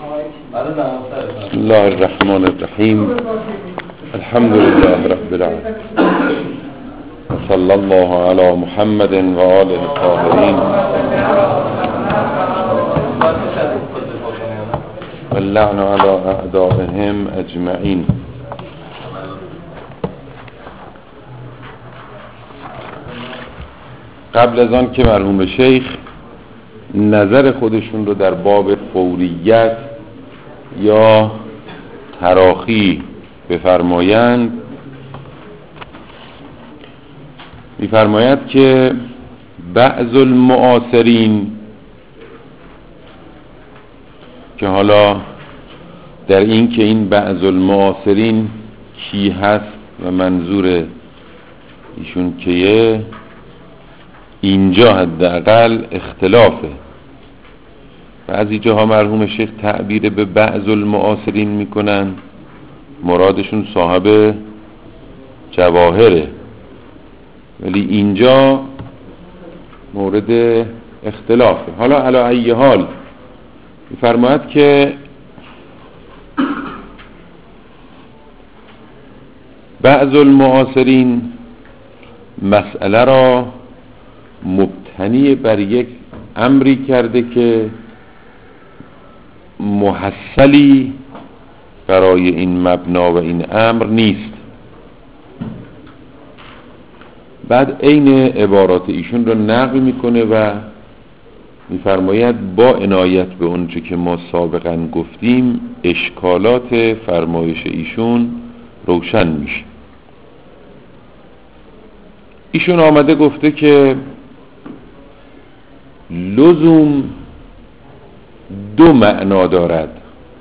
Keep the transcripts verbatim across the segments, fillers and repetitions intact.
بسم الله الرحمن الرحیم. الحمد لله رب العالمین و صلی الله علی محمد و آله الطاهرین و اللعن علی اعدائهم اجمعین. قبل از آن که مرحوم شیخ نظر خودشون رو در باب فوریت یا تراخی بفرمایند، میفرماید که بعض المعاصرین، که حالا در این که این بعض المعاصرین کی هست و منظور ایشون کیه، اینجا حداقل اختلافه. بعضی جاها مرحوم شیخ تعبیر به بعض المعاصرین میکنن، مرادشون صاحب جواهره، ولی اینجا مورد اختلافه. حالا علی ای حال میفرماید که بعض المعاصرین مسئله را مبتنی بر یک امری کرده که محصلی برای این مبنا و این امر نیست. بعد عین عبارات ایشون رو نقل میکنه و میفرماید با عنایت به اونچه که ما سابقا گفتیم اشکالات فرمایش ایشون روشن میشه. ایشون آمده گفته که لزوم دو معنا دارد.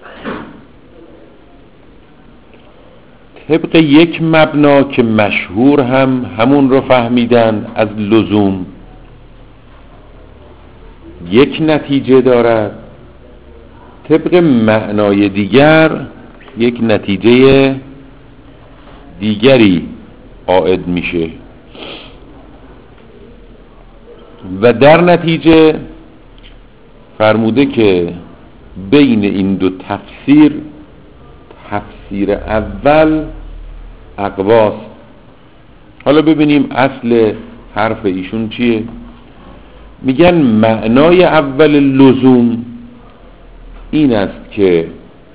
طبق یک مبنا که مشهور هم همون رو فهمیدن از لزوم، یک نتیجه دارد. طبق معنای دیگر یک نتیجه دیگری عائد میشه و در نتیجه فرموده که بین این دو تفسیر، تفسیر اول اقواست. حالا ببینیم اصل حرف ایشون چیه. میگن معنای اول لزوم این است که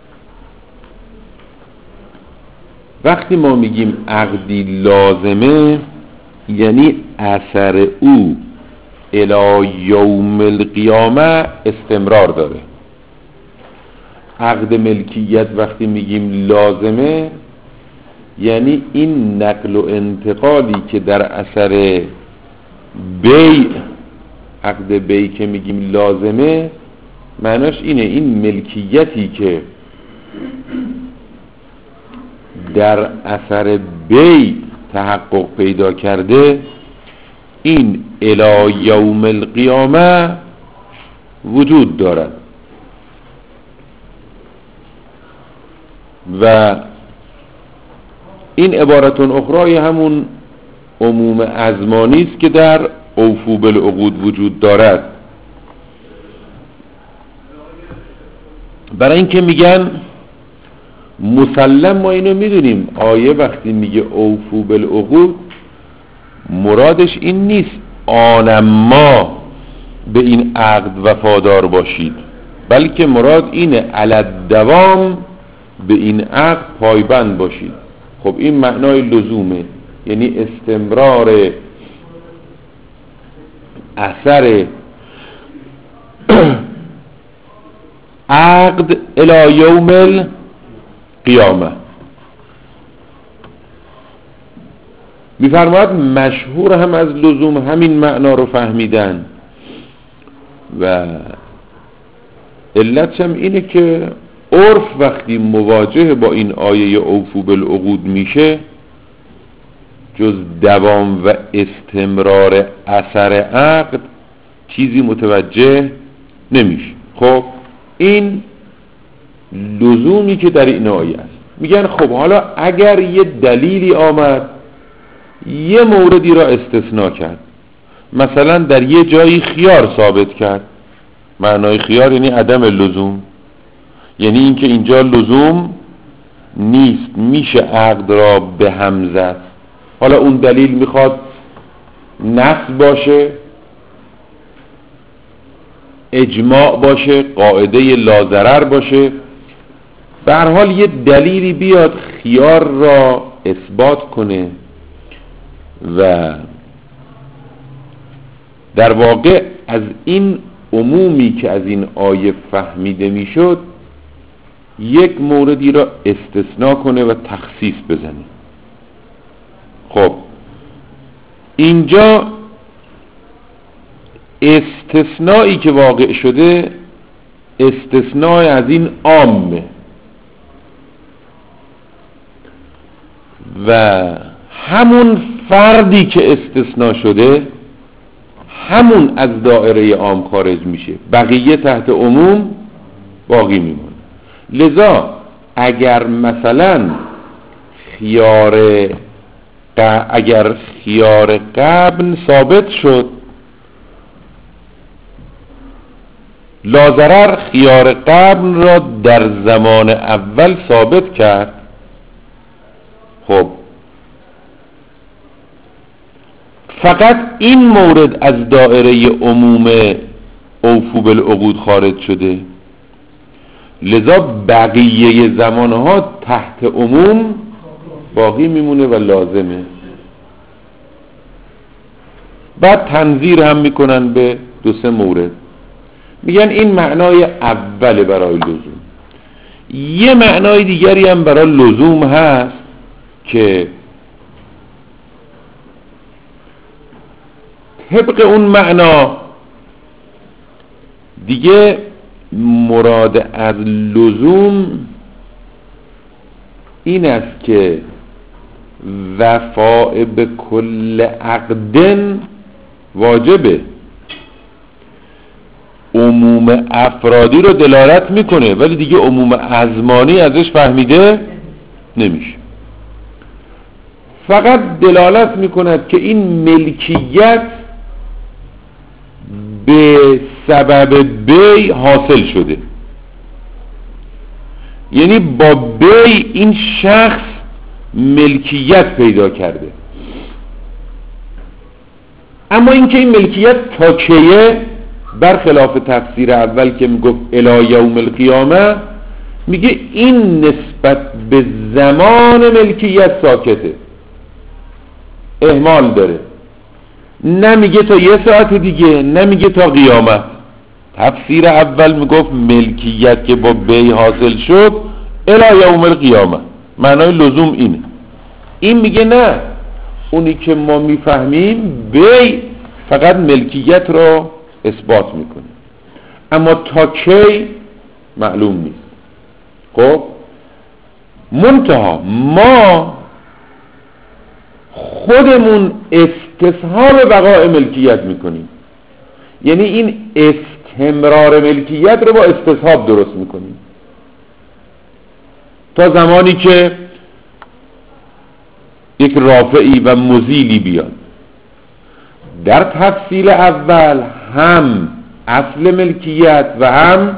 وقتی ما میگیم عقدی لازمه، یعنی اثر او الی یوم القیامه استمرار داره. عقد ملکیت وقتی میگیم لازمه، یعنی این نقل و انتقالی که در اثر بیع، عقد بیع که میگیم لازمه، معناش اینه این ملکیتی که در اثر بیع تحقق پیدا کرده، این الی یوم القیامه وجود دارد و این عبارتون اخرای همون عموم ازمانی است که در اوفو بالعقود وجود دارد. برای اینکه میگن مسلم ما اینو میدونیم، آیه وقتی میگه اوفو بالعقود مرادش این نیست آنما به این عقد وفادار باشید، بلکه مراد اینه علت دوام به این عقد پایبند باشید. خب این معنای لزومه، یعنی استمرار اثر عقد الی یوم القیامه. میفرماید مشهور هم از لزوم همین معنا رو فهمیدن و علتش هم اینه که عرف وقتی مواجه با این آیه اوفو بالعقود میشه، جز دوام و استمرار اثر عقد چیزی متوجه نمیشه. خب این لزومی که در این آیه است. میگن خب حالا اگر یه دلیلی آمد یه موردی را استثناء کرد، مثلا در یه جایی خیار ثابت کرد، معنای خیار یعنی عدم لزوم، یعنی اینکه اینجا لزوم نیست، میشه عقد را به هم زد. حالا اون دلیل میخواد نص باشه، اجماع باشه، قاعده لازرر باشه، به هر حال یه دلیلی بیاد خیار را اثبات کنه. و در واقع از این عمومی که از این آیه فهمیده میشد یک موردی را استثناء کنه و تخصیص بزنه. خب اینجا استثنایی که واقع شده استثناء از این عامه و همون فردی که استثناء شده همون از دائره عام خارج میشه، بقیه تحت عموم باقی میمونه. لذا اگر مثلا خیار اگر خیار قبل ثابت شد، لازرر خیار قبل را در زمان اول ثابت کرد، خب فقط این مورد از دائره عموم اوفو بالعقود خارج شده، لذا بقیه زمانها تحت عموم باقی میمونه و لازمه. بعد تنظیر هم میکنن به دو سه مورد، میگن این معنای اوله برای لزوم. یه معنای دیگری هم برای لزوم هست که طبق اون معنا دیگه مراد از لزوم این است که وفاء به کل عقدن واجبه، عموم افرادی رو دلالت میکنه ولی دیگه عموم ازمانی ازش فهمیده نمیشه. فقط دلالت میکند که این ملکیت به سبب بی حاصل شده، یعنی با بی این شخص ملکیت پیدا کرده. اما اینکه این ملکیت تا کیه، برخلاف تفسیر اول که میگفت الی یوم القیامه، میگه این نسبت به زمان ملکیت ساکته، اهمال داره، نمیگه تا یه ساعت دیگه، نمیگه تا قیامت. تفسیر اول میگفت ملکیت که با بی حاصل شد الی یوم القیامه، معنای لزوم اینه. این میگه نه، اونی که ما میفهمیم بی فقط ملکیت رو اثبات میکنه، اما تا کی معلوم نیست. خب منتها ما خودمون استصحاب بقاء ملکیت میکنیم، یعنی این استمرار ملکیت رو با استصحاب درست میکنیم تا زمانی که یک رافعی و مزیلی بیاد. در تفصیل اول هم اصل ملکیت و هم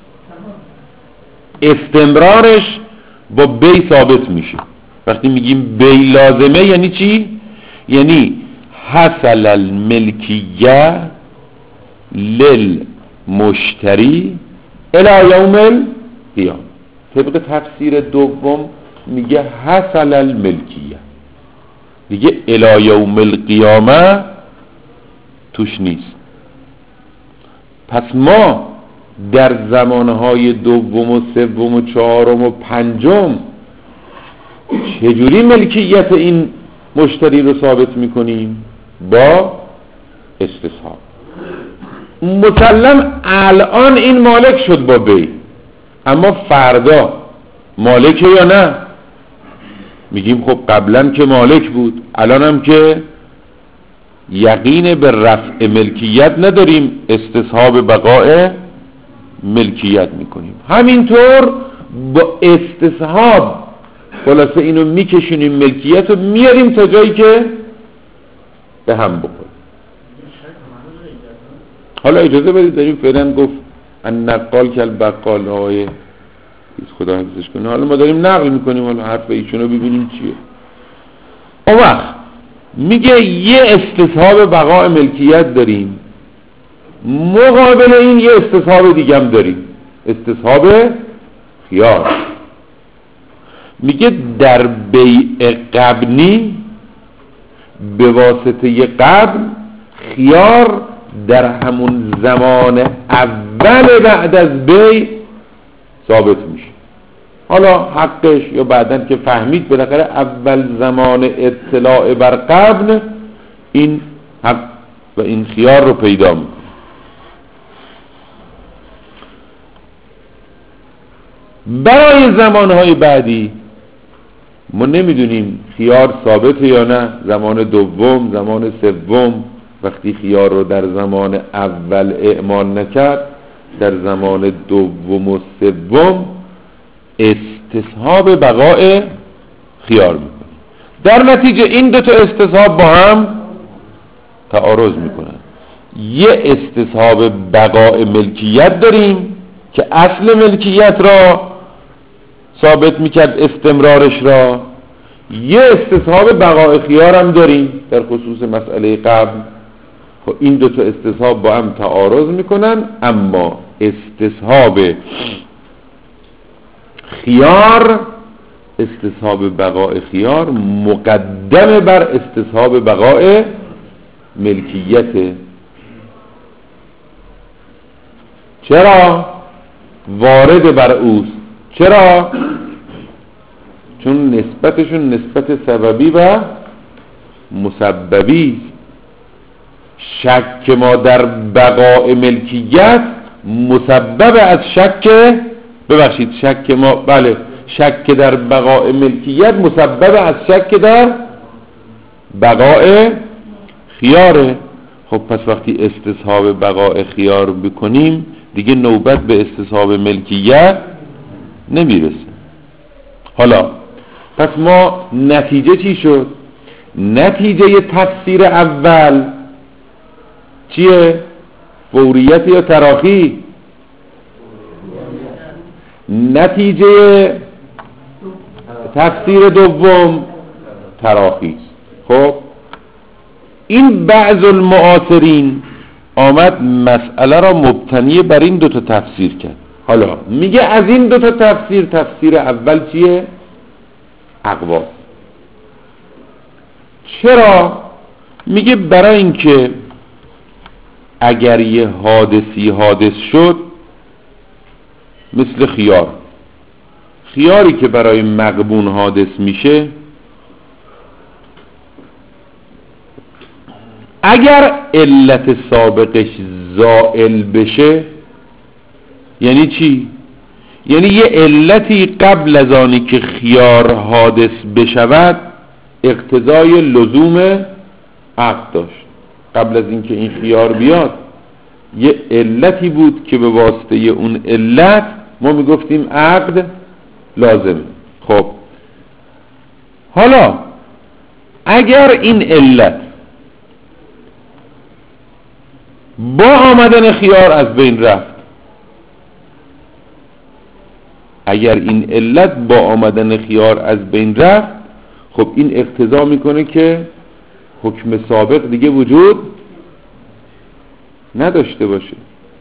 استمرارش با بی ثابت میشه. وقتی میگیم بی لازمه یعنی چی؟ یعنی حصل الملکیه للمشتری الی یوم القیامه. طبق تفسیر دوم میگه حصل الملکیه، دیگه الی یوم القیامه توش نیست. پس ما در زمانهای دوم و سوم و چهارم و پنجم چجوری ملکیت این مشتری رو ثابت میکنیم؟ با استصحاب. مسلم الان این مالک شد با بی، اما فردا مالکه یا نه؟ میگیم خب قبلا که مالک بود، الان هم که یقین به رفع ملکیت نداریم، استصحاب بقاء ملکیت میکنیم. همینطور با استصحاب خلاصه اینو میکشونیم، ملکیت رو میاریم تا جایی که به هم بخور. حالا اجازه بدید داریم فعلا گفت ان نقال کل بقال آقای خدا حفظش کنه. حالا ما داریم نقل میکنیم، حالا حرف ایشونو ببینیم چیه. اون وقت میگه یه استصحاب بقاء ملکیت داریم، مقابل این یه استصحاب دیگه هم داریم، استصحاب خیار. میگه در بیع قبنی به واسطه قبل خیار در همون زمان اول بعد از بیع ثابت میشه. حالا حقش یا بعدن که فهمید بالاخره اول زمان اطلاع بر قبل این حق و این خیار رو پیدا میکنه. برای زمانهای بعدی ما نمیدونیم خیار ثابته یا نه. زمان دوم، زمان سوم، وقتی خیار رو در زمان اول اعمال نکرد، در زمان دوم و سوم استصحاب بقاء خیار میکنه. در نتیجه این دو تا استصحاب با هم تعارض میکنن. یه استصحاب بقاء ملکیت داریم که اصل ملکیت را ثابت میکرد، استمرارش را. یه استصحاب بقاء خیار هم داریم در خصوص مسئله قبل. خب این دو تا استصحاب با هم تعارض میکنن، اما استصحاب خیار، استصحاب بقاء خیار مقدم بر استصحاب بقاء ملکیت. چرا؟ وارد بر اوست. چرا؟ چون نسبتشون نسبت سببی و مسببی. شک ما در بقاء ملکیت مسبب از شک، ببخشید شک ما بله شک در بقاء ملکیت مسبب از شک در بقاء خیاره. خب پس وقتی استصحاب بقاء خیار بکنیم دیگه نوبت به استصحاب ملکیت نمیرسه. حالا پس ما نتیجه چی شد؟ نتیجه تفسیر اول چیه؟ فوریت یا تراخی؟ نتیجه تفسیر دوم تراخی. خب این بعض المعاصرین آمد مسئله را مبتنی بر این دو تا تفسیر کرد. حالا میگه از این دو تا تفسیر تفسیر اول چیه؟ اقوا. چرا؟ میگه برای اینکه اگر یه حادثی حادث شد، مثل خیار، خیاری که برای مغبون حادث میشه، اگر علت سابقش زائل بشه، یعنی چی؟ یعنی یه علتی قبل از آنی که خیار حادث بشود اقتضای لزوم عقد داشت. قبل از اینکه این خیار بیاد یه علتی بود که به واسطه اون علت ما میگفتیم عقد لازمه. خب حالا اگر این علت با آمدن خیار از بین رفت، اگر این علت با آمدن خیار از بین رفت، خب این اقتضا میکنه که حکم سابق دیگه وجود نداشته باشه.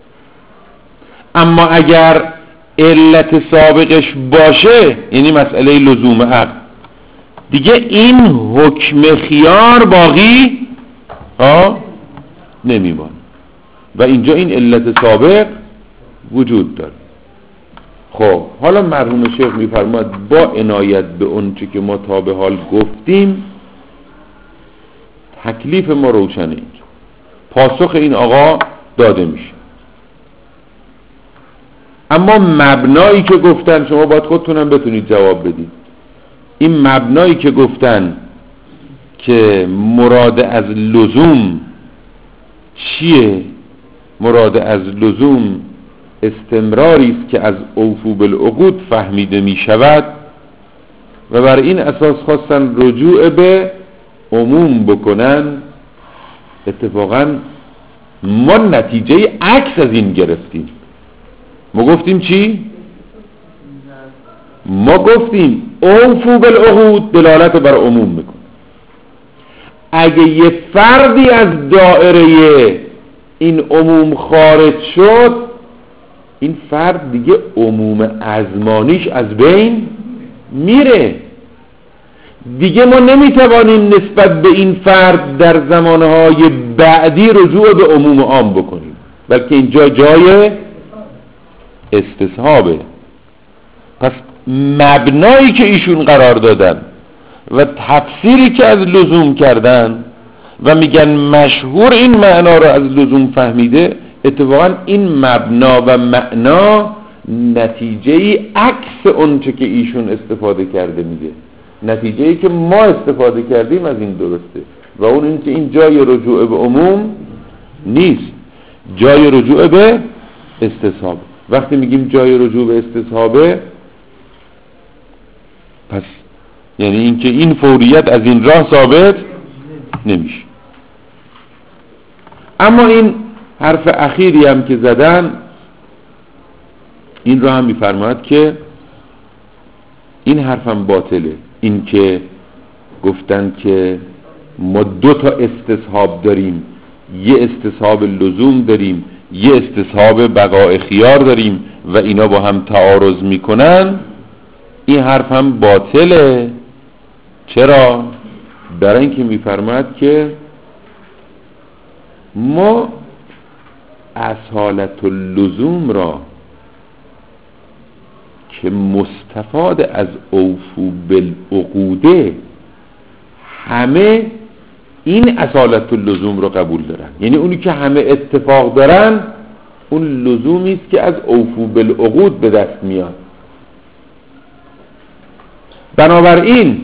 اما اگر علت سابقش باشه، یعنی مسئله لزوم عقد، دیگه این حکم خیار باقی ها نمیمونه و اینجا این علت سابق وجود داره. خب حالا مرحوم شیخ میفرماد با عنایت به اون چی که ما تا به حال گفتیم تکلیف ما روشنه. اینجا پاسخ این آقا داده میشه، اما مبنایی که گفتن شما باید خودتونم بتونید جواب بدید. این مبنایی که گفتن که مراد از لزوم چیه؟ مراد از لزوم استمراری است که از اوفو بالعقود فهمیده می شود و بر این اساس خواستن رجوع به عموم بکنن. اتفاقا ما نتیجه عکس از این گرفتیم. ما گفتیم چی؟ ما گفتیم اوفو بالعقود دلالت بر عموم میکنه. اگه یه فردی از دائره این عموم خارج شد، این فرد دیگه عموم ازمانیش از بین میره. دیگه ما نمیتوانیم نسبت به این فرد در زمانهای بعدی رجوع به عموم عام بکنیم، بلکه اینجا جای استصحابه. پس مبنایی که ایشون قرار دادن و تفسیری که از لزوم کردن و میگن مشهور این معنا رو از لزوم فهمیده، اتفاقا این مبنا و معنا نتیجه عکس اونچه که ایشون استفاده کرده میده. نتیجه‌ای که ما استفاده کردیم از این درسته و اون این که این جای رجوع به عموم نیست، جای رجوع به استصحاب. وقتی میگیم جای رجوع به استصحابه، پس یعنی این که این فوریت از این راه ثابت نمیشه. اما این حرف اخیری هم که زدن، این رو هم میفرماید که این حرفم باطله. این که گفتن که ما دو تا استصحاب داریم، یه استصحاب لزوم داریم، یه استصحاب بقاء خیار داریم و اینا با هم تعارض میکنن، این حرف هم باطله. چرا؟ برای اینکه میفرماید که ما اصالت اللزوم را که مستفاد از اوفو بالعقوده، همه این اصالت اللزوم رو قبول دارن. یعنی اونی که همه اتفاق دارن اون لزومی است که از اوفو بالعقود به دست میاد. بنابراین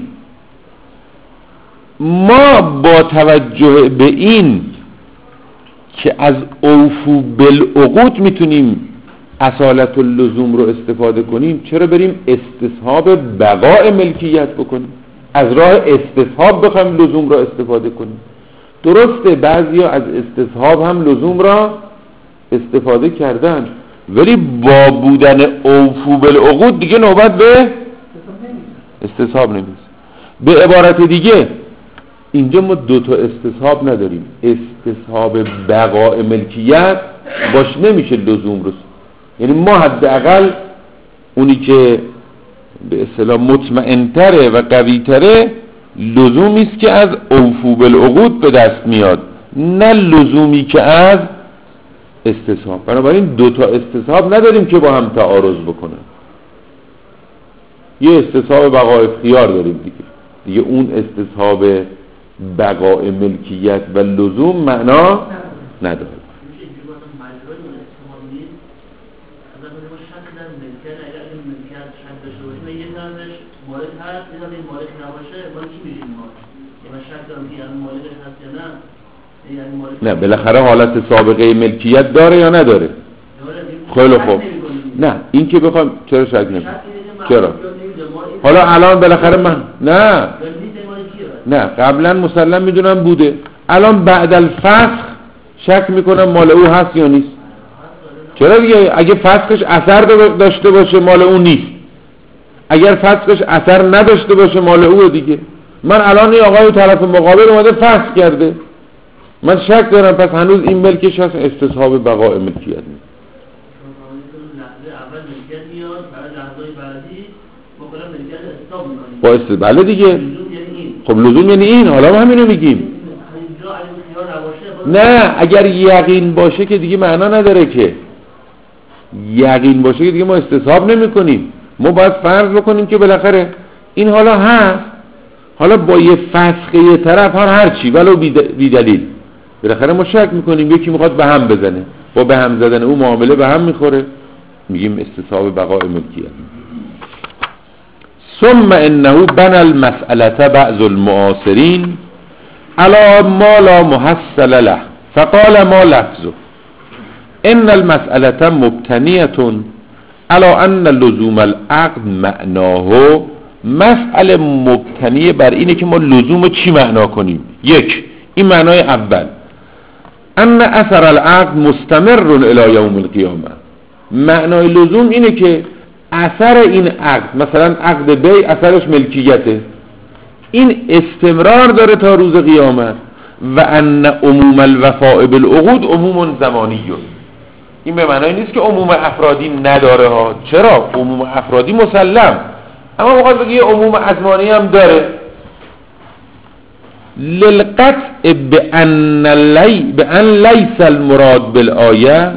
ما با توجه به این که از اوفو بالعقود میتونیم اصالت اللزوم رو استفاده کنیم، چرا بریم استصحاب بقاء ملکیت بکنیم؟ از راه استصحاب بخوایم لزوم را استفاده کنیم. درسته بعضیا از استصحاب هم لزوم را استفاده کردن، ولی با بودن اوفو بالعقود دیگه نوبت به استصحاب نمیشه. به عبارت دیگه اینجا ما دو تا استصحاب نداریم. استصحاب بقاء ملکیت باش نمیشه لزوم رو، یعنی ما حداقل اونی که به اصطلاح مطمئن‌تره و قوی‌تره لزومی است که از اوفو بالعقود به دست میاد، نه لزومی که از استصحاب. بنابراین دو تا استصحاب نداریم که با هم تعارض بکنن. یه استصحاب بقاء خیار داریم دیگه دیگه اون استصحاب بقاء ملکیت و لزوم معنا نداره. نه بالاخره حالت سابقه ملکیت داره یا نداره؟ خیلی خوب. نه این که بخوام چرا شک نمی چرا حالا الان بالاخره من نه نه قبلا مسلم میدونم بوده، الان بعد الفسخ شک میکنم مال او هست یا نیست. چرا دیگه؟ اگه فسخش اثر داشته باشه مال او نیست، اگر فسخش اثر نداشته باشه مال او دیگه. من الان این آقای طرف مقابل اومده فسخ کرده، من شک دارم پس هنوز این ملکش هست، استصحاب بقاء ملکیت نیست. با است بله دیگه. خب لزوم یعنی این، حالا ما همینو میگیم. نه اگر یقین باشه که دیگه معنا نداره، که یقین باشه که دیگه ما استصحاب نمی کنیم. ما باید فرض بکنیم که بالاخره این حالا هست، حالا با یه فسخ یه طرف هر هر چی ولو بی دلیل بالاخره ما شک میکنیم یکی میخواد به هم بزنه، با به هم زدن او معامله به هم میخوره، میگیم استصحاب بقاء ملکیت. ثم انه بنى المسألة بعض المعاصرين على ما لا محصل له فقال ما لفظه ان المسألة مبتنية على ان لزوم العقد معناه. مسئله مبتنیه بر اینه که ما لزوم چی معنا کنیم. یک، این معنای اول ان اثر العقد مستمر الى یوم القیامه. معنای لزوم اینه که اثر این عقد، مثلا عقد بی اثرش ملکیته، این استمرار داره تا روز قیامت. و ان عموم الوفاء بالعقود عموم زمانی. این به معنی نیست که عموم افرادی نداره ها، چرا؟ عموم افرادی مسلم، اما میخواد بگه عموم ازمانی هم داره. للقطع بأن لی بأن لیس المراد بالآیه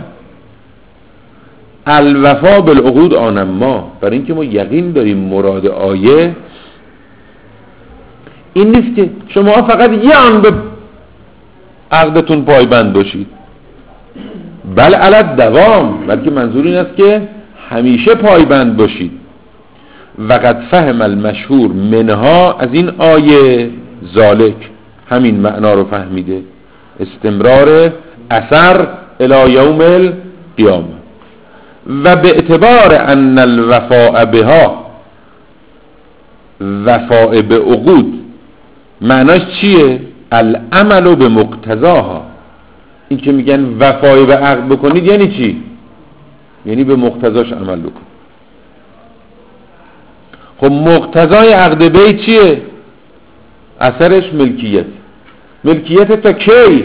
الوفا بالعقود آنما، برای اینکه ما یقین داریم مراد آیه این نیست که شما فقط یه آن به عقدتون پایبند باشید، بل علی دوام، بلکه منظور این است که همیشه پایبند باشید. وقد فهم المشهور منها، از این آیه ذالک، همین معنا رو فهمیده، استمرار اثر الی یوم القیامه. و به اعتبار ان الوفاء بها، وفاء به عقود معناش چیه؟ العمل به مقتضاها. این که میگن وفای به عقد بکنید یعنی چی؟ یعنی به مقتضاش عمل بکن. خب مقتضای عقد بی چیه؟ اثرش ملکیت. ملکیت تا کی؟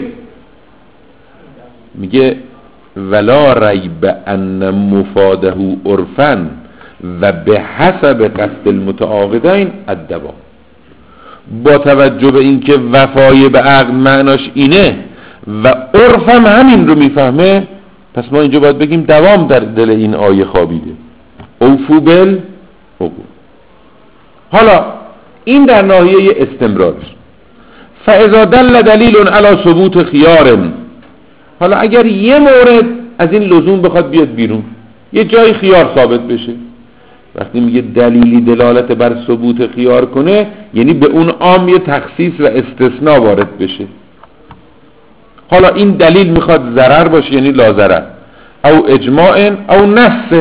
میگه ولا ریب ان مفاده عرفا و به حسب قصد المتعاقدین الدوام. با توجه به اینکه وفای به عقد معناش اینه و عرفم همین رو میفهمه، پس ما اینجا باید بگیم دوام در دل این آیه خوابیده. اوفو بالعقود. حالا این در ناحیه استمرارش. فاذا دل دلیل علی ثبوت خیار، حالا اگر یه مورد از این لزوم بخواد بیاد بیرون، یه جای خیار ثابت بشه، وقتی میگه دلیلی دلالت بر ثبوت خیار کنه یعنی به اون عام یه تخصیص و استثناء وارد بشه. حالا این دلیل میخواد ضرر باشه یعنی لا ضرر، او اجماع او نص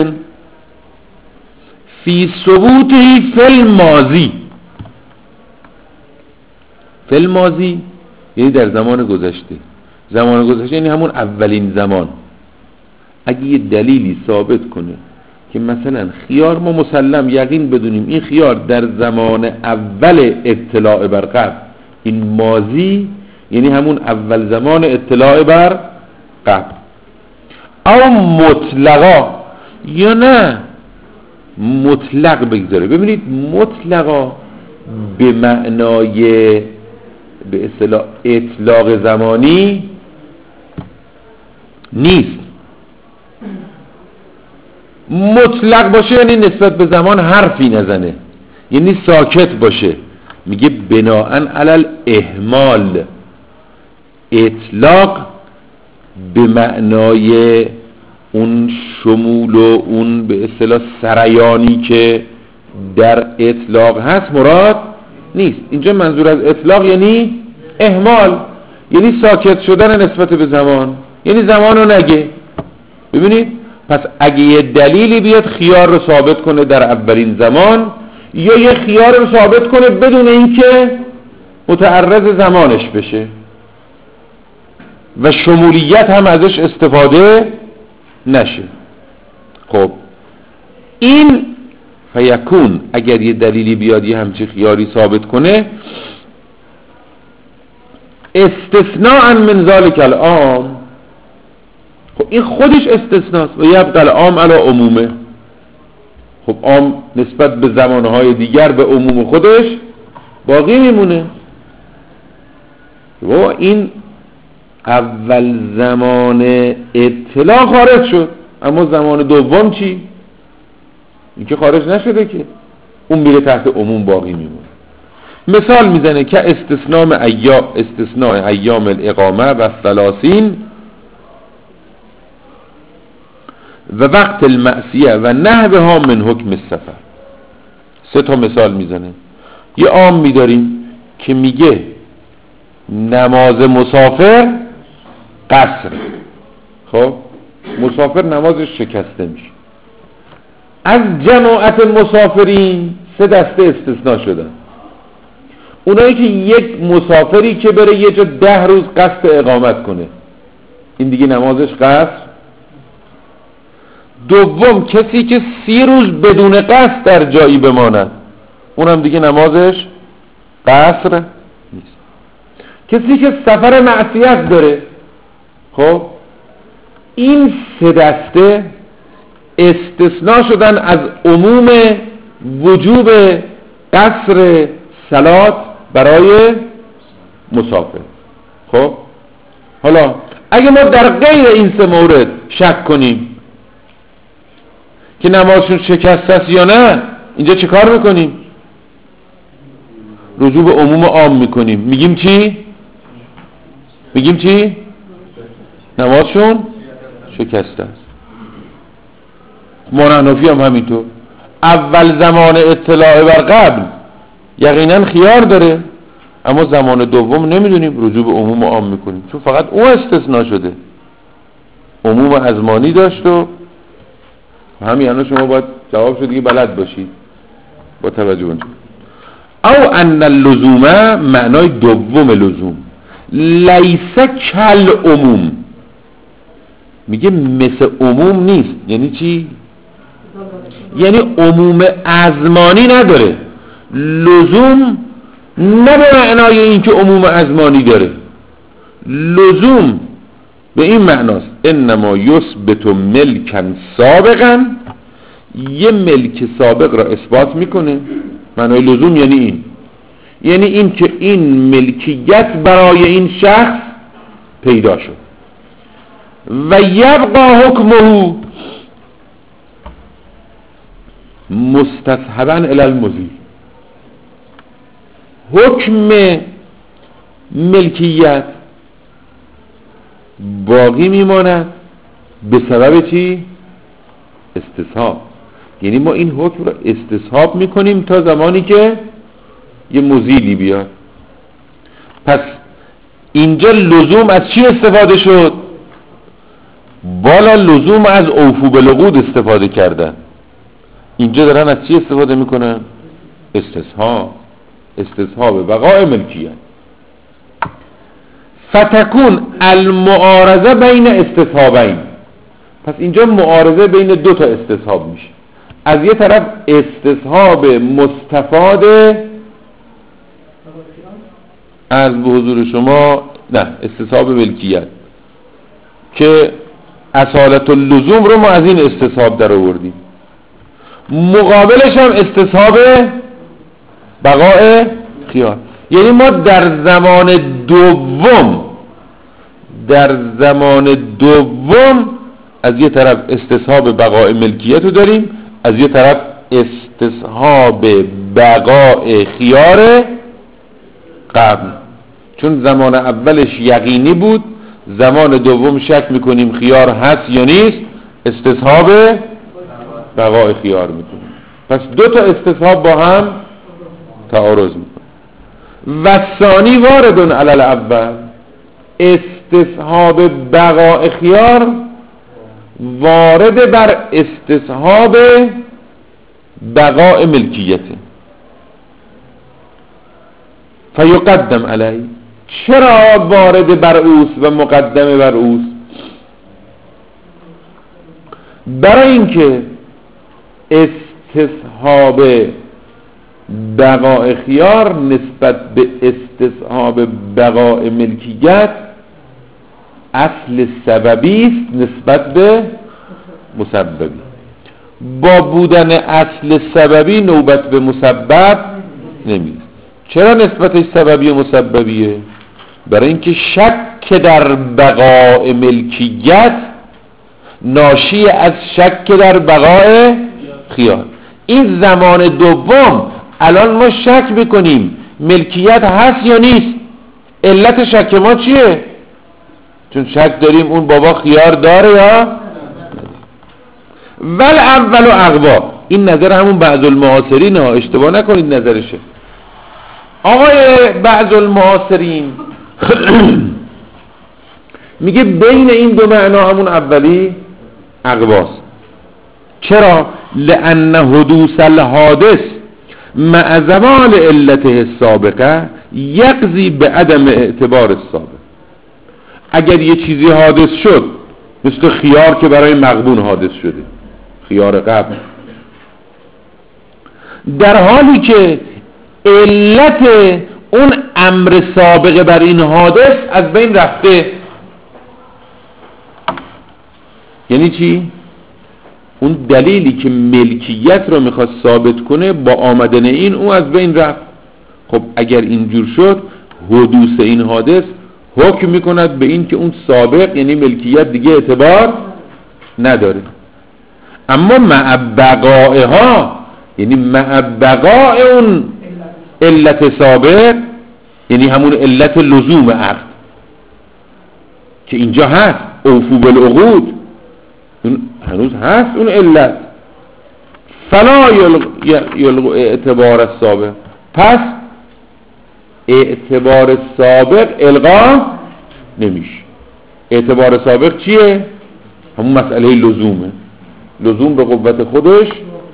فی ثبوته فی الماضی. فی الماضی یعنی در زمان گذشته. زمان گذشته یعنی همون اولین زمان. اگه یه دلیلی ثابت کنه که مثلا خیار ما مسلم یقین بدونیم این خیار در زمان اول اطلاع بر قبل، این ماضی یعنی همون اول زمان اطلاع بر قبل. او مطلقا یا نه مطلق بگذاره. ببینید مطلقا به معنای به اصطلاح اطلاق زمانی نیست. مطلق باشه یعنی نسبت به زمان حرفی نزنه، یعنی ساکت باشه. میگه بناءن علی الاهمال. اطلاق به معنای اون شمول و اون به اصطلاح سریانی که در اطلاق هست مراد نیست. اینجا منظور از اطلاق یعنی اهمال، یعنی ساکت شدن نسبت به زمان، یعنی زمانو نگه. ببینید پس اگه یه دلیلی بیاد خیار رو ثابت کنه در اولین زمان، یا یه خیار رو ثابت کنه بدون اینکه متعرض زمانش بشه و شمولیت هم ازش استفاده نشه، خب این فیکون اگر یه دلیلی بیاد یه همچی خیاری ثابت کنه استثناء من ذلک العام، خب این خودش استثناست و یبقى العام علی عمومه. خب عام نسبت به زمانهای دیگر به عموم خودش باقی میمونه. و این اول زمان اطلاع خارج شد، اما زمان دوم چی؟ این که خارج نشده که، اون میره تحت عموم باقی میمونه. مثال میزنه که استثناء ایام استثناء ایام الاقامه و ثلاثین و وقت المعصیه و نحوها من حکم السفر. سه تا مثال میزنه. یه عام میداریم که میگه نماز مسافر قصر، خب مسافر نمازش شکسته میشه. از جماعت مسافرین سه دسته استثناء شدن. اونایی که یک مسافری که بره یه جا ده روز قصد اقامت کنه، این دیگه نمازش قصر. دوم کسی که سی روز بدون قصد در جایی بماند اونم دیگه نمازش قصر نیست. کسی که سفر معصیت داره، خب این سه دسته استثناء شدن از عموم وجوب قصر صلات برای مسافر. خب حالا اگه ما در غیر این سه مورد شک کنیم که نمازشون شکسته است یا نه، اینجا چه کار میکنیم؟ رجوع به عموم عام میکنیم. میگیم چی؟ میگیم چی؟ نمازشون شکسته است. حنفی هم همینطور. اول زمان اطلاع بر قبل یقینا خیار داره، اما زمان دوم نمیدونیم، رجوع به عموم عام میکنیم، چون فقط اون استثناء شده، عموم ازمانی داشت. و همین الان شما باید جواب شد دیگه بلد باشید با توجه اونجا. او ان اللزوم، معنای دوم لزوم، لیس کل عموم، میگه مثل عموم نیست. یعنی چی؟ یعنی عموم ازمانی نداره. لزوم نه به معنای این که عموم ازمانی داره. لزوم به این معناست انما یثبت ملکا سابقا، یه ملک سابق را اثبات میکنه. معنای لزوم یعنی این، یعنی این که این ملکیت برای این شخص پیدا شد. و یبقى حکمه مستصحبا الی المزیل، حکم ملکیت باقی میماند به سبب چی؟ استصحاب. یعنی ما این حکم رو استصحاب میکنیم تا زمانی که یه مزیلی بیاد. پس اینجا لزوم از چی استفاده شد؟ بالا لزوم از اوفو بالعقود استفاده کردن، اینجا دارن از چی استفاده میکنن؟ استصحاب، استصحاب بقاء ملکیت. فتکون المعارضه بین استصحابین، پس اینجا معارضه بین دو تا استصحاب میشه. از یه طرف استصحاب مستفاد از به حضور شما، نه استصحاب ملکیت که اصالت اللزوم رو ما از این استصحاب در آوردیم، مقابلش هم استصحاب بقاء خیار. یعنی ما در زمان دوم در زمان دوم از یه طرف استصحاب بقاء ملکیت رو داریم، از یه طرف استصحاب بقاء خیار قبل. چون زمان اولش یقینی بود، زمان دوم شک میکنیم خیار هست یا نیست، استصحاب بقاء خیار میکنیم. پس دو تا استصحاب با هم تعارض میکنه. و ثانی واردون علی الاول، استصحاب بقاء خیار وارد بر استصحاب بقاء ملکیته. فیقدم علیه، چرا وارد بر اوست و مقدمه بر اوست؟ برای اینکه استصحاب بقاء خیار نسبت به استصحاب بقاء ملکیت اصل سببی است نسبت به مسببی. با بودن اصل سببی نوبت به مسبب نمیست. چرا نسبتش سببی و مسببیه؟ برای اینکه شک در بقاء ملکیت ناشی از شک در بقاء خیار. این زمان دوم الان ما شک میکنیم ملکیت هست یا نیست. علت شک ما چیه؟ چون شک داریم اون بابا خیار داره یا ول اول و اقوا. این نظر همون بعض المعاصرین ها، اشتباه نکنید نظرشه. آقای بعض المعاصرین میگه بین این دو معنا همون اولی اقواست. چرا؟ لأن حدوث الحادث مع زوال علته السابقه یقضی به عدم اعتبار السابق. اگر یه چیزی حادث شد مثل خیار که برای مغبون حادث شده، خیار قبل، در حالی که علت اون امر سابقه بر این حادث از بین رفته. یعنی چی؟ اون دلیلی که ملکیت رو میخواد ثابت کنه با آمدن این اون از بین رفت. خب اگر اینجور شد حدوث این حادث حکم میکند به این که اون سابق یعنی ملکیت دیگه اعتبار نداره. اما مع بقائها یعنی مع بقاء اون علت سابق یعنی همون علت لزوم عقد که اینجا هست، اوفو بالعقود، اون هنوز هست اون علت، فلا یلغ اعتبار السابق، پس اعتبار سابق الغا نمیشه. اعتبار سابق چیه؟ همون مسئله لزومه، لزوم به قوت خودش.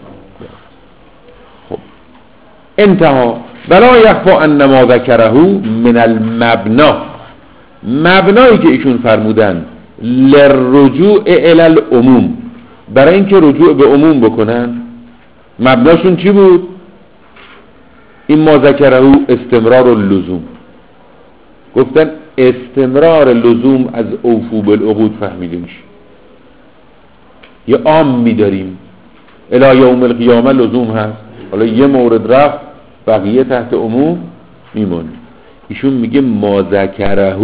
خب انتها بلا یخفا ان ما ذکره من المبنا، مبنایی که ایشون فرمودن للرجوع الی العموم، برای اینکه رجوع به عموم بکنن، مبناشون چی بود؟ این ما ذکره استمرار اللزوم. گفتن استمرار لزوم از اوفو بالعقود فهمیده میشه. یه عام میداریم الی یوم القیامه لزوم هست، حالا یه مورد رفت بقیه تحت عموم میمونه. ایشون میگه ما ذکره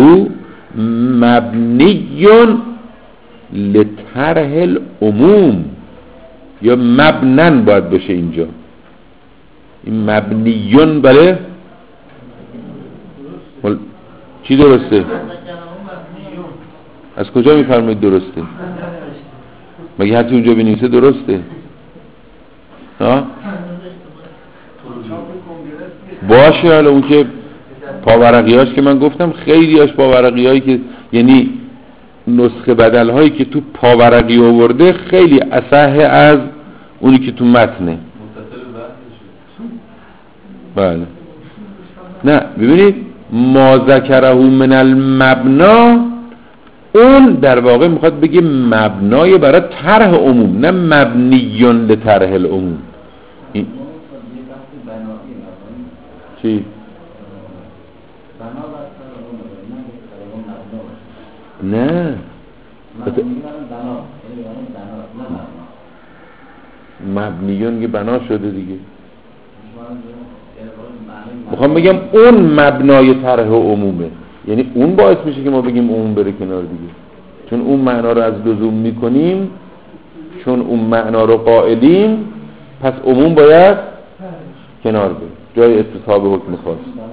مبنیون لطرح العموم، یا مبنن باید بشه اینجا. این مبنیون بله چی درسته؟ از کجا میفرمایید درسته؟ مگه حتی اونجا بنویسه درسته؟ ها؟ باشه. حالا اون که پاورقی هاش که من گفتم خیلی هاش پاورقی هایی که یعنی نسخه بدل هایی که تو پاورقی آورده خیلی اصح از اونی که تو متنه. بله نه ببینید ما ذکره من المبنا اون در واقع میخواد بگه مبنای برای طرح عموم، نه مبنیون لطرح العموم. این چی؟ نه مبنیون که بنا شده دیگه. میخوام بگم اون مبنای طرح عمومه، یعنی اون باعث میشه که ما بگیم عموم بره کنار دیگه، چون اون معنا رو از لزوم میکنیم، چون اون معنا رو قائلیم، پس عموم باید کنار بره جای استصحاب حکم خاص.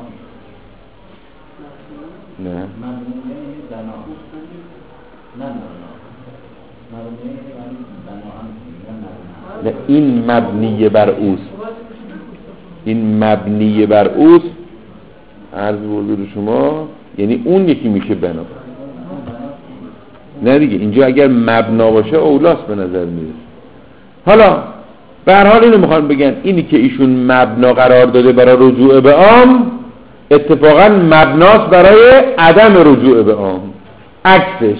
نه نه این مبنی بر اوست، این مبنی بر اوست عرض بزرگ شما، یعنی اون یکی میشه بنا. نه دیگه اینجا اگر مبنا باشه اولاست به نظر میرسه. حالا به هر حال اینو میخوان بگن اینی که ایشون مبنا قرار داده برای رجوع به عام اتفاقا مبناست برای عدم رجوع به عام، عکسش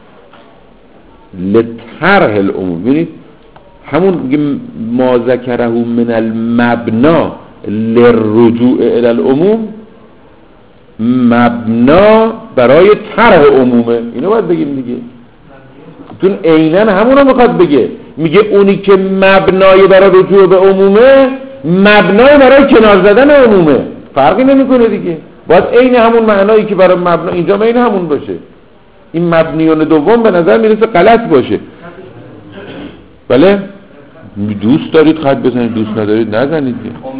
لطرح العموم. ببینید همون ما ذکره من المبنا للرجوع الی العموم، مبنا برای طرح عمومه، اینو باید بگیم دیگه، چون عیناً همونو میخواد بگه. میگه اونی که مبنای برای رجوع به عمومه مبنای برای کنار زدن عمومه، فرقی نمیکنه دیگه، باید عین همون معنایی که برای مبنا اینجا عین همون باشه. این مبنیون دوم به نظر میرسه غلط باشه. بله دوست دارید خط بزنید، دوست ندارید نزنید.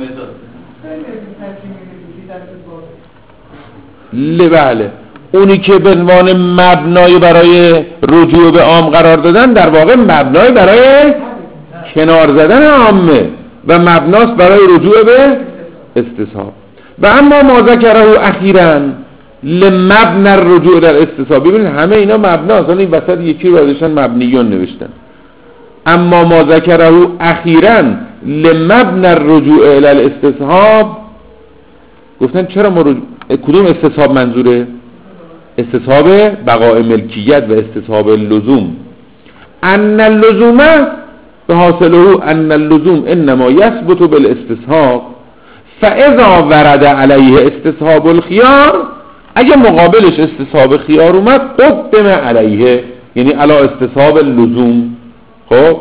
بله اونی که به عنوان مبنای برای رجوع به عام قرار دادن در واقع مبنای برای کنار زدن عامه و مبناست برای رجوع به استصحاب. و اما ما ذکره اخیراً لمبنى الرجوع در استصحاب، ببینید همه اینا مبناست، حالا این وسط یکی رو برداشتن مبنیون نوشتن. اما ما ذکره اخیراً لمبنى الرجوع الى الاستصحاب، گفتن چرا ما رجوع... کدوم استصحاب منظوره؟ استصحاب بقاء ملکیت و استصحاب اللزوم. ان اللزومه فحاصله ان اللزوم انما یثبت بالاستصحاب فاذا ورد علیه استصحاب الخیار، اگه مقابلش استصحاب خیار اومد قدم علیه، یعنی علی استصحاب اللزوم. خب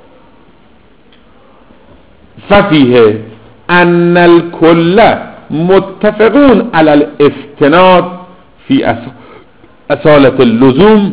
ففیه ان الکل متفقون علی الاستناد فی اصالت اللزوم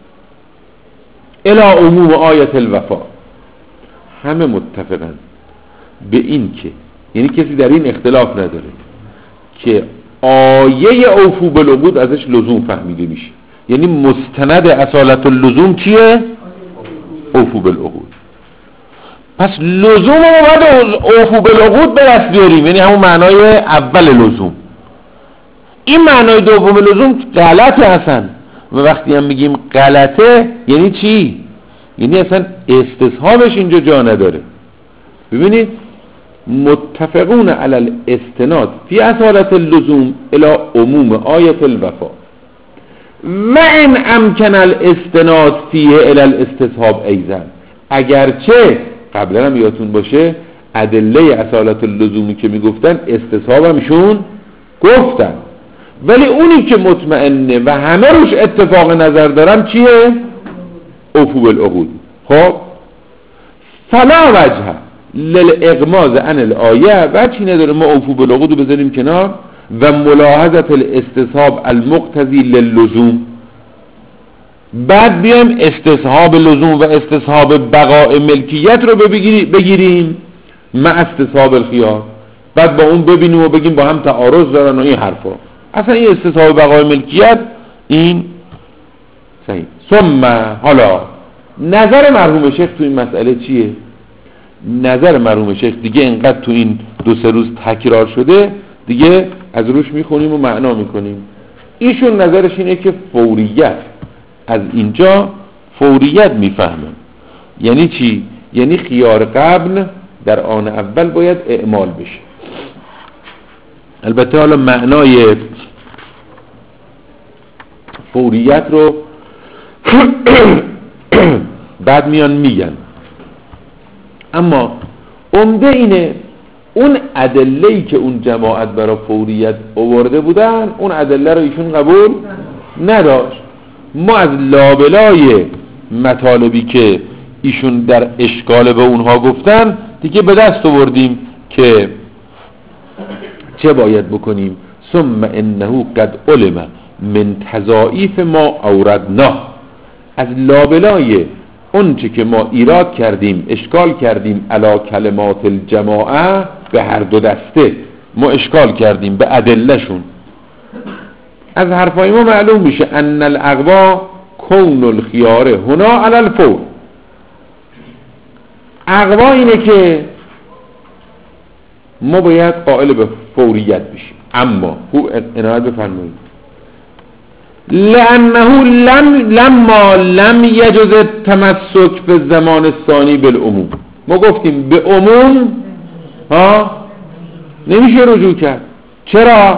الى عموم آیت الوفا. همه متفقن به این که، یعنی کسی در این اختلاف نداره که آیه اوفو بالعقود ازش لزوم فهمیده میشه، یعنی مستند اصالت اللزوم چیه؟ اوفو بالعقود. پس لزوم رو باید اوفو بالعقود به دست بیاریم، یعنی همون معنای اول لزوم. این معنای دوم لزوم غلطه اصلا، و وقتی هم میگیم غلطه یعنی چی؟ یعنی اصلا استصحابش اینجا جا نداره. ببینید متفقون علی الاستناد فی اصالت اللزوم الی عموم آیت الوفا و ان امکن الاستناد فیه الی الاستصحاب ایضا، اگرچه قبلا هم یادتون باشه ادله اصالت اللزومی که میگفتن استصحاب همشون گفتن، ولی اونی که مطمئنه و همه روش اتفاق نظر دارن چیه؟ اوفو بالعقود. خب فلا وجه للاغماض عن الآیه، وجهی نداره ما اوفو بالعقود رو بذاریم کنار و ملاحظت الاستصحاب المقتضی للزوم، بعد بیایم استصحاب لزوم و استصحاب بقاء ملکیت رو بگیریم مع استصحاب الخیار، بعد با اون ببینیم و بگیم با هم تعارض دارن و این حرفا. اصلا این استصحاب بقاء ملکیت این صحیح. ثم حالا نظر مرحوم شیخ تو این مسئله چیه؟ نظر مرحوم شیخ دیگه اینقدر تو این دو سه روز تکرار شده دیگه از روش میخونیم و معنا میکنیم. ایشون نظرش اینه که فوریت، از اینجا فوریت میفهمن. یعنی چی؟ یعنی خیار قبل در آن اول باید اعمال بشه. البته حالا معنای فوریت رو بعد میان میگن، اما عمده اینه اون ادله‌ای که اون جماعت برای فوریت آورده بودن اون ادله رو ایشون قبول نداشت. ما از لابلای مطالبی که ایشون در اشکال به اونها گفتن دیگه به دست آوردیم که چه باید بکنیم. ثم انه قد علم من تضاعیف ما اوردنا، از لابلای اون چه که ما ایراد کردیم اشکال کردیم علا کلمات الجماعه، به هر دو دسته ما اشکال کردیم به ادلهشون، از حرفای ما معلوم میشه ان الاقوا کون الخيار هنا علی الفور. اقوا اینه که ما باید قائل به فوریت بشیم، اما خوب عنایت بفرمایید لانه لم لما لم یجوز التمسک به زمان الثانی بالعموم. ما گفتیم به عموم ها نمیشه رجوع کرد. چرا؟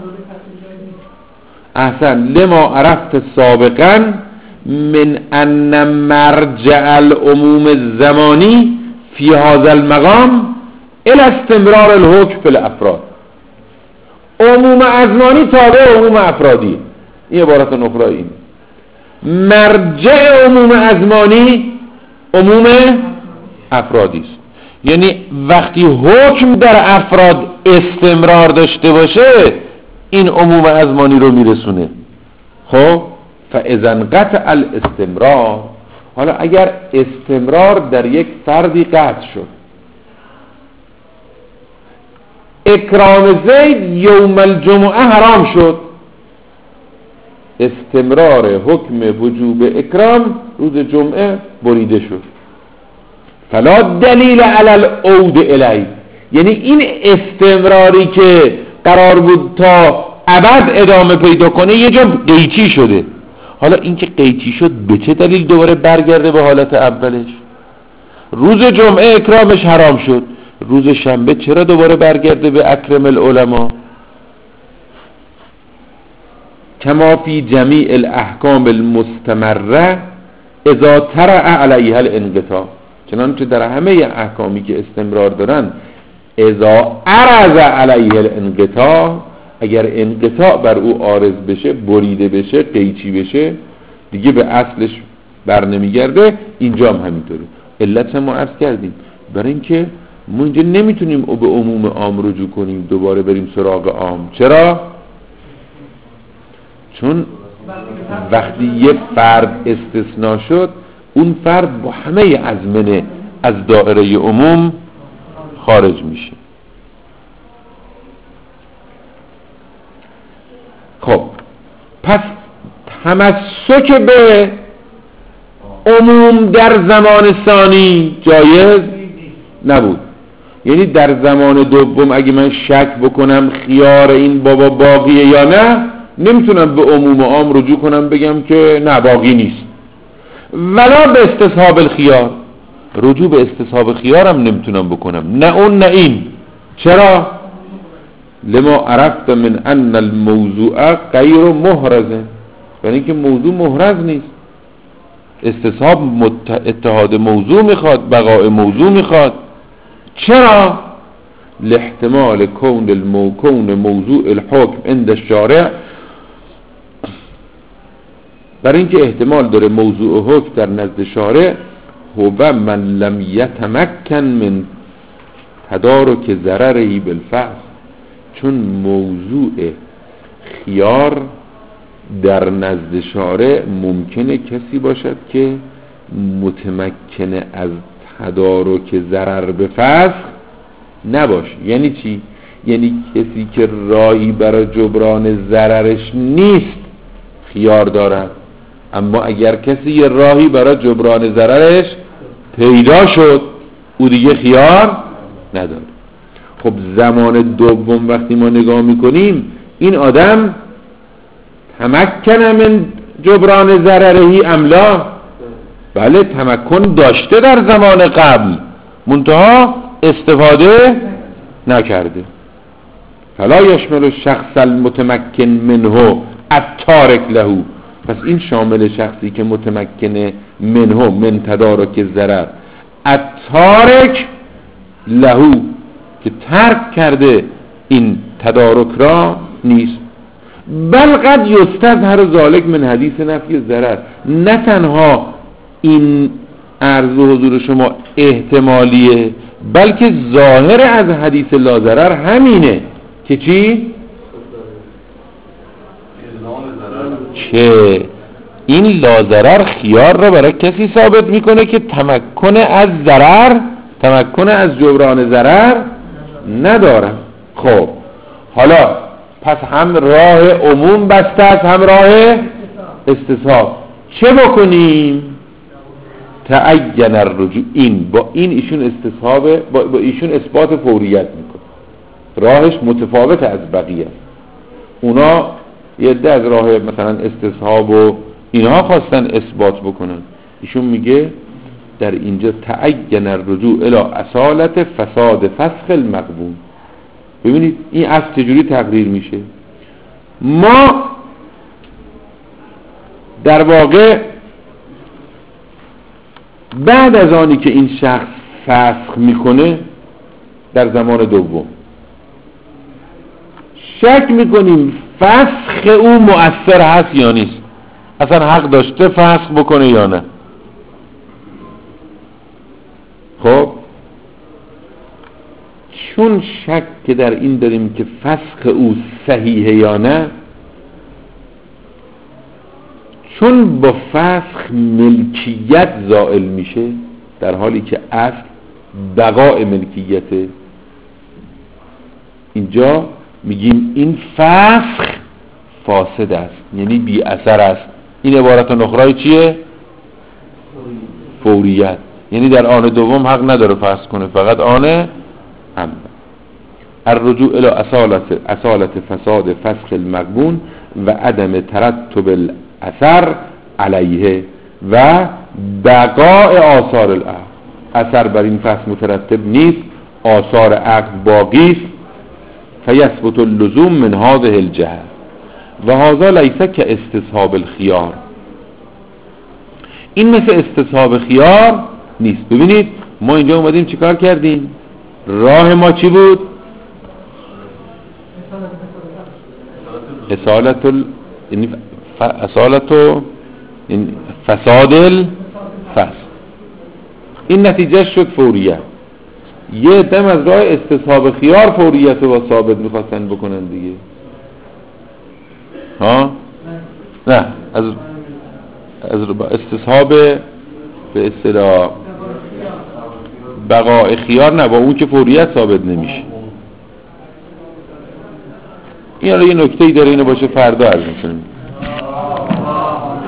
احسن لما عرفت سابقا من ان مرجع العموم الزمانی فی هذا المقام الى استمرار الحکم فی الافراد. عموم ازمانی تابع عموم افرادی. این عبارت نخرا این مرجع عموم ازمانی عموم افرادی است، یعنی وقتی حکم در افراد استمرار داشته باشه این عموم ازمانی رو میرسونه. خب فاذا انقطع الاستمرار، حالا اگر استمرار در یک فردی قطع شد، اکرام زید یوم الجمعه حرام شد، استمرار حکم وجوب اکرام روز جمعه بریده شد، فلا دلیل علی العود الی، یعنی این استمراری که قرار بود تا ابد ادامه پیدا کنه یه جا قیچی شده. حالا این که قیچی شد به چه دلیل دوباره برگرده به حالت اولش؟ روز جمعه اکرامش حرام شد، روز شنبه چرا دوباره برگرده به اکرم العلماء؟ کما فی جمیع الاحکام المستمره اذا ترع علیها الانقطاع. چنانچه در همه احکامی که استمرار دارن اذا عرض علیه الانقطاع، اگر انقطاع بر او عارض بشه، بریده بشه، قیچی بشه، دیگه به اصلش بر نمیگرده. اینجا هم همینطوره. علت ما عرض کردیم برای اینکه ما اینجا نمیتونیم به عموم عام رجوع کنیم، دوباره بریم سراغ عام. چرا؟ چون وقتی یه فرد استثناء شد، اون فرد با همه ازمنه از دائره عموم خارج میشه. خب پس تمسک به عموم در زمان ثانی جایز نبود. یعنی در زمان دوم اگه من شک بکنم خیار این بابا باقیه یا نه، نمیتونم به عموم عام رجوع کنم بگم که نه باقی نیست. ولا به استصحاب الخیار، رجوع به استصحاب خیارم نمیتونم بکنم، نه اون نه این. چرا؟ لما عرفت من ان الموضوع غیر محرز، یعنی که موضوع محرز نیست. استصحاب اتحاد موضوع میخواد، بقاء موضوع میخواد. چرا؟ لاحتمال کون المو کون موضوع الحکم عند الشارع، برای اینکه احتمال داره موضوع حکم در نزد شارع هو من لم یتمکن من تدارک ضرره بالفعل، چون موضوع خیار در نزد شارع ممکنه کسی باشد که متمکن از تدارک ضرر به فسخ نباشه. یعنی چی؟ یعنی کسی که راهی برای جبران ضررش نیست خیار دارد، اما اگر کسی یه راهی برای جبران ضررش پیدا شد، او دیگه خیار نداره. خب زمان دوم وقتی ما نگاه میکنیم، این آدم تمکن من جبران ضررهی املا، بله تمکن داشته در زمان قبل، منتها استفاده نکرده. فلا یشمل الشخص المتمکن منه التارک له، پس این شامل شخصی که متمکن منه من تدارک ضرر التارک له، که ترک کرده این تدارک را نیست. بل قد یستظهر ذلک من حدیث نفی ضرر، نه تنها این عرض و حضور شما احتمالیه، بلکه ظاهر از حدیث لا ضرر همینه که چی؟ که این لا ضرر خیار را برای کسی ثابت میکنه که تمکن از ضرر، تمکن از جبران ضرر نداره. خب حالا پس هم راه عموم بسته است، هم راه استصحاب. چه بکنیم؟ تعین الرجوع، این با این ایشون استصحاب، با, با ایشون اثبات فوریت میکنه. راهش متفاوت از بقیه. اونا یه عده از راه مثلا استصحاب و اینها خواستن اثبات بکنن، ایشون میگه در اینجا تعین الرجوع الی اصالت فساد فسخ المقبول. ببینید این اصل چجوری تقریر میشه. ما در واقع بعد از آنی که این شخص فسخ میکنه در زمان دوم شک میکنیم فسخ او مؤثر هست یا نیست، اصلا حق داشته فسخ بکنه یا نه. خب چون شک که در این داریم که فسخ او صحیحه یا نه، چون با فسخ ملکیت زائل میشه در حالی که اصل بقاء ملکیته، اینجا میگیم این فسخ فاسد است، یعنی بی اثر است. این عبارت نخرای چیه؟ فوریت، یعنی در آن دوم حق نداره فسخ کنه، فقط آن هم. الرجوع الى اصالت اصالت فساد فسخ المقبون و عدم ترتب الاثر علیه و بقاء آثار العقد، اثر بر این فسخ مترتب نیست، آثار عقد باقی است. فیثبت اللزوم من هذه الجهه و هذا لیس که استصحاب الخیار. این مثل استصحاب خیار نیست. ببینید ما اینجا اومدیم چیکار کردیم؟ راه ما چی بود؟ اصالت ال... یعنی ف... اصالت و یعنی فساد الفصل. این نتیجه شد فوریت. یه دم از راه استصحاب خیار فوریت رو با ثابت میخواستن بکنن دیگه. ها؟ نه از از استصحاب به اصطلاح بقاء خیار نه، با اون که فوریت ثابت نمیشه. این حالا یه نکته‌ای داره، اینو باشه فردا عرض می‌کنیم.